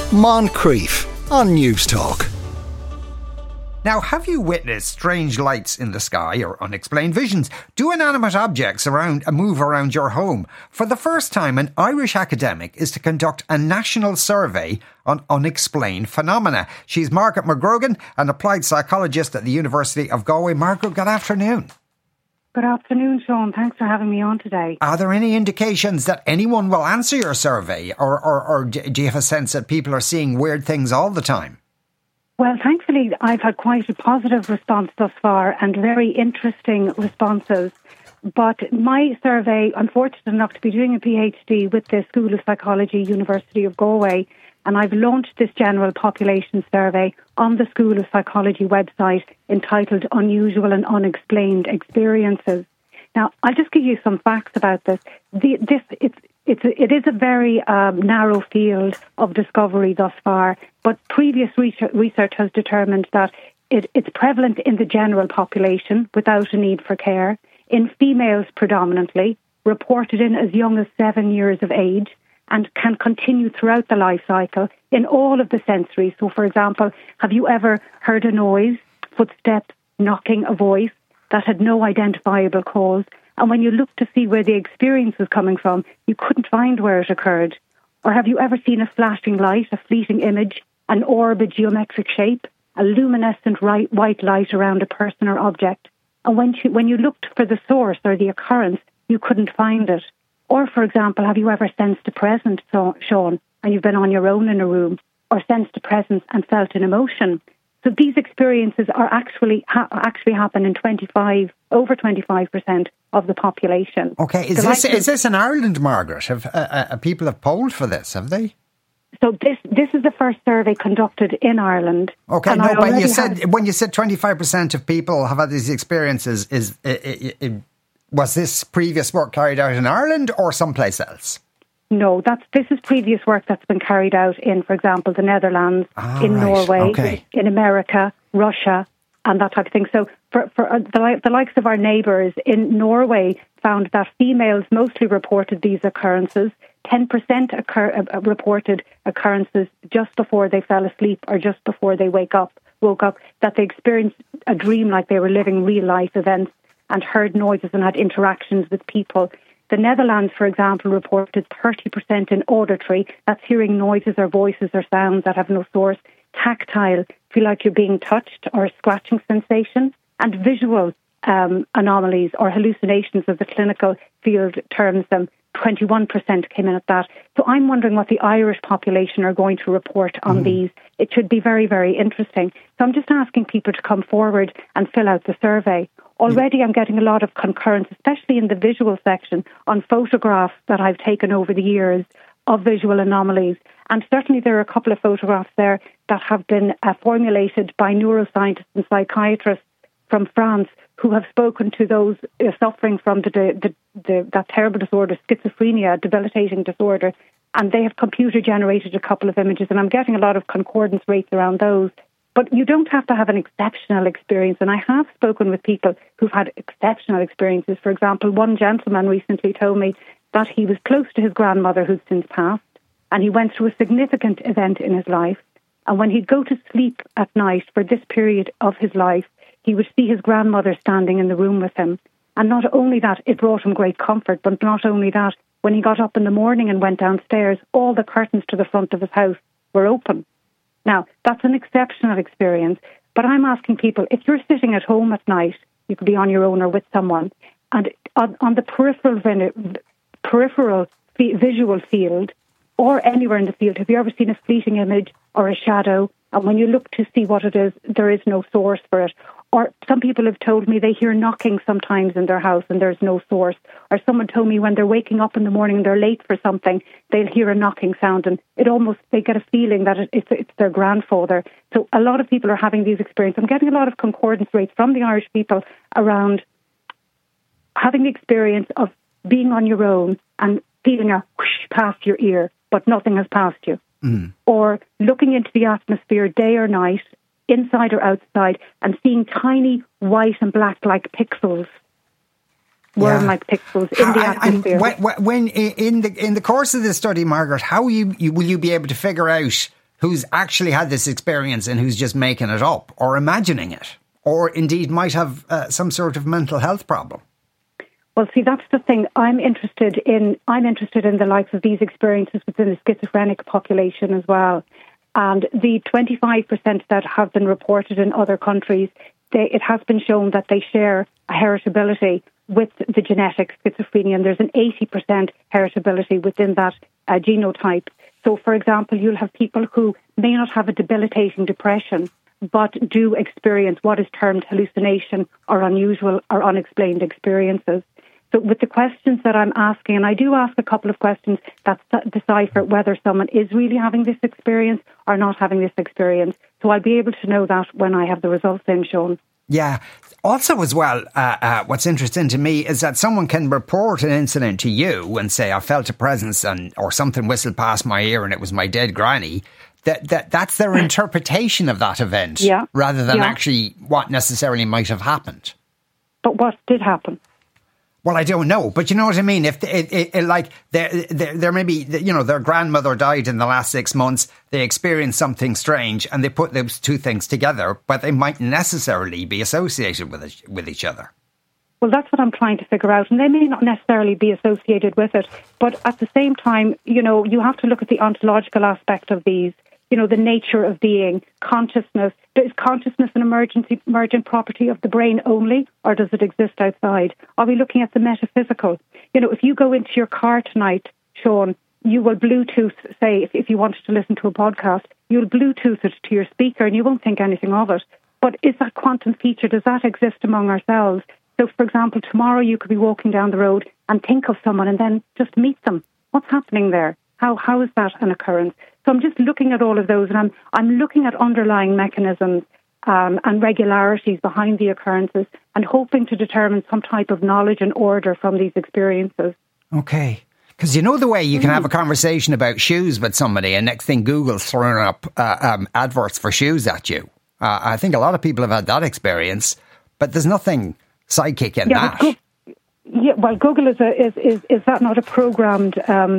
Moncrief on News Talk. Now, have you witnessed strange lights in the sky or unexplained visions? Do inanimate objects move around your home? For the first time, an Irish academic is to conduct a national survey on unexplained phenomena. She's Margaret McGrogan, an applied psychologist at the University of Galway. Margaret, good afternoon. Good afternoon, Sean. Thanks for having me on today. Are there any indications that anyone will answer your survey? Or do you have a sense that people are seeing weird things all the time? Well, thankfully, I've had quite a positive response thus far and very interesting responses. But my survey, I'm fortunate enough to be doing a PhD with the School of Psychology, University of Galway, and I've launched this general population survey on the School of Psychology website entitled Unusual and Unexplained Experiences. Now, I'll just give you some facts about this. It is a very narrow field of discovery thus far, but previous research has determined that it's prevalent in the general population without a need for care, in females predominantly, reported in as young as 7 years of age, and can continue throughout the life cycle in all of the sensories. So, for example, have you ever heard a noise, footsteps, knocking, a voice that had no identifiable cause? And when you looked to see where the experience was coming from, you couldn't find where it occurred. Or have you ever seen a flashing light, a fleeting image, an orb, a geometric shape, a luminescent white light around a person or object? And when you looked for the source or the occurrence, you couldn't find it. Or, for example, have you ever sensed a presence, Sean, and you've been on your own in a room, or sensed a presence and felt an emotion? So these experiences are actually happen in over 25% of the population. Okay, is this in Ireland, Margaret? Have people polled for this? Have they? So this is the first survey conducted in Ireland. Okay, no, but when you said 25% of people have had these experiences, was this previous work carried out in Ireland or someplace else? No, this is previous work that's been carried out in, for example, the Netherlands, Norway, in America, Russia, and that type of thing. So for the likes of our neighbours in Norway found that females mostly reported these occurrences. 10% reported occurrences just before they fell asleep or just before they woke up, that they experienced a dream like they were living real life events and heard noises and had interactions with people. The Netherlands, for example, reported 30% in auditory, that's hearing noises or voices or sounds that have no source. Tactile, feel like you're being touched, or a scratching sensation. And visual anomalies or hallucinations, as the clinical field terms them, 21% came in at that. So I'm wondering what the Irish population are going to report on these. It should be very, very interesting. So I'm just asking people to come forward and fill out the survey. Already I'm getting a lot of concurrence, especially in the visual section, on photographs that I've taken over the years of visual anomalies. And certainly there are a couple of photographs there that have been formulated by neuroscientists and psychiatrists from France who have spoken to those suffering from that terrible disorder, schizophrenia, a debilitating disorder. And they have computer-generated a couple of images, and I'm getting a lot of concordance rates around those. But you don't have to have an exceptional experience. And I have spoken with people who've had exceptional experiences. For example, one gentleman recently told me that he was close to his grandmother who's since passed, and he went through a significant event in his life. And when he'd go to sleep at night for this period of his life, he would see his grandmother standing in the room with him. And not only that, it brought him great comfort, but not only that, when he got up in the morning and went downstairs, all the curtains to the front of his house were open. Now, that's an exceptional experience, but I'm asking people, if you're sitting at home at night, you could be on your own or with someone, and on the peripheral visual field, or anywhere in the field, have you ever seen a fleeting image or a shadow, and when you look to see what it is, there is no source for it? Or some people have told me they hear knocking sometimes in their house and there's no source. Or someone told me when they're waking up in the morning and they're late for something, they'll hear a knocking sound and they get a feeling that it's their grandfather. So a lot of people are having these experiences. I'm getting a lot of concordance rates from the Irish people around having the experience of being on your own and feeling a whoosh past your ear, but nothing has passed you. Or looking into the atmosphere day or night, inside or outside, and seeing tiny white and black like pixels, worm-like pixels in the atmosphere. When in the course of this study, Margaret, how will you be able to figure out who's actually had this experience and who's just making it up or imagining it, or indeed might have some sort of mental health problem? Well, see, that's the thing. I'm interested in the likes of these experiences within the schizophrenic population as well. And the 25% that have been reported in other countries, it has been shown that they share a heritability with the genetic schizophrenia, and there's an 80% heritability within that genotype. So, for example, you'll have people who may not have a debilitating depression, but do experience what is termed hallucination or unusual or unexplained experiences. So with the questions that I'm asking, and I do ask a couple of questions that decipher whether someone is really having this experience or not having this experience. So I'll be able to know that when I have the results in, Sean. Yeah. Also, as well, what's interesting to me is that someone can report an incident to you and say, I felt a presence or something whistled past my ear and it was my dead granny. That's their interpretation of that event, rather than actually what necessarily might have happened. But what did happen? Well, I don't know, but you know what I mean? If there may be, their grandmother died in the last 6 months, they experienced something strange and they put those two things together, but they might necessarily be associated with each other. Well, that's what I'm trying to figure out, and they may not necessarily be associated with it, but at the same time, you have to look at the ontological aspect of these. The nature of being, consciousness. Is consciousness an emergent property of the brain only, or does it exist outside? Are we looking at the metaphysical? If you go into your car tonight, Sean, you will Bluetooth, say, if you wanted to listen to a podcast, you'll Bluetooth it to your speaker and you won't think anything of it. But is that quantum feature, does that exist among ourselves? So, for example, tomorrow you could be walking down the road and think of someone and then just meet them. What's happening there? How is that an occurrence? So I'm just looking at all of those, and I'm looking at underlying mechanisms and regularities behind the occurrences and hoping to determine some type of knowledge and order from these experiences. Okay. Because the way you can have a conversation about shoes with somebody and next thing Google's throwing up adverts for shoes at you. I think a lot of people have had that experience, but there's nothing psychic in that. Google is that not a programmed...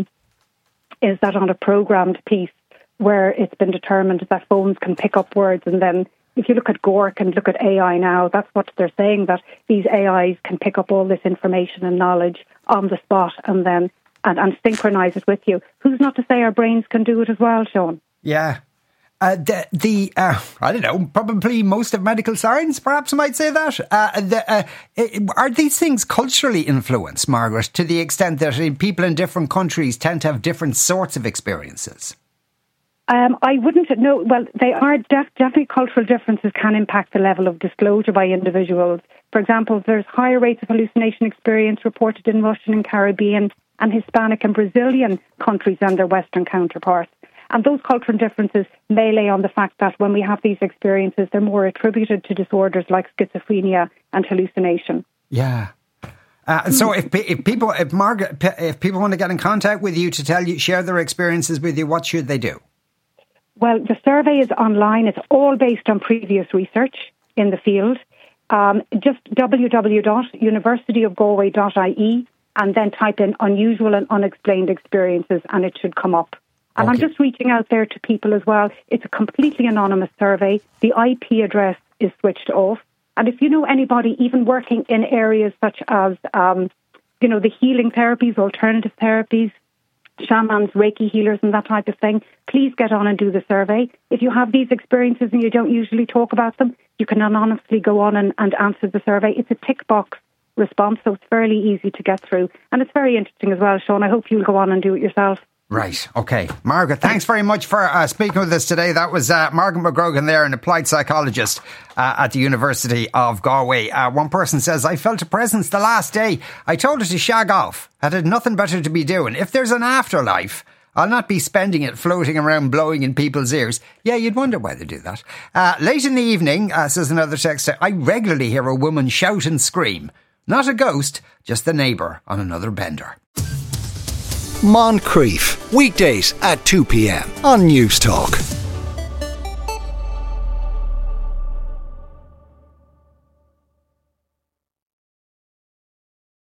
is that on a programmed piece where it's been determined that phones can pick up words? And then if you look at Gork and look at AI now, that's what they're saying, that these AIs can pick up all this information and knowledge on the spot and then and synchronise it with you. Who's not to say our brains can do it as well, Sean? Yeah. I don't know, probably most of medical science, perhaps I might say that. Are these things culturally influenced, Margaret, to the extent that people in different countries tend to have different sorts of experiences? I wouldn't know. Well, they are definitely cultural differences can impact the level of disclosure by individuals. For example, there's higher rates of hallucination experience reported in Russian and Caribbean and Hispanic and Brazilian countries than their Western counterparts. And those cultural differences may lay on the fact that when we have these experiences, they're more attributed to disorders like schizophrenia and hallucination. Yeah. So if people want to get in contact with you to share their experiences with you, what should they do? Well, the survey is online. It's all based on previous research in the field. Just www.universityofgalway.ie and then type in unusual and unexplained experiences and it should come up. And I'm just reaching out there to people as well. It's a completely anonymous survey. The IP address is switched off. And if you know anybody even working in areas such as, the healing therapies, alternative therapies, shamans, Reiki healers and that type of thing, please get on and do the survey. If you have these experiences and you don't usually talk about them, you can anonymously go on and answer the survey. It's a tick box response, so it's fairly easy to get through. And it's very interesting as well, Sean. I hope you'll go on and do it yourself. Right. Okay. Margaret, thanks very much for speaking with us today. That was Margaret McGrogan there, an applied psychologist at the University of Galway. One person says, I felt a presence the last day. I told her to shag off. I had nothing better to be doing. If there's an afterlife, I'll not be spending it floating around blowing in people's ears. Yeah, you'd wonder why they do that. Late in the evening, says another texter, I regularly hear a woman shout and scream. Not a ghost, just the neighbour on another bender. Moncrief, weekdays at 2 p.m. on News Talk.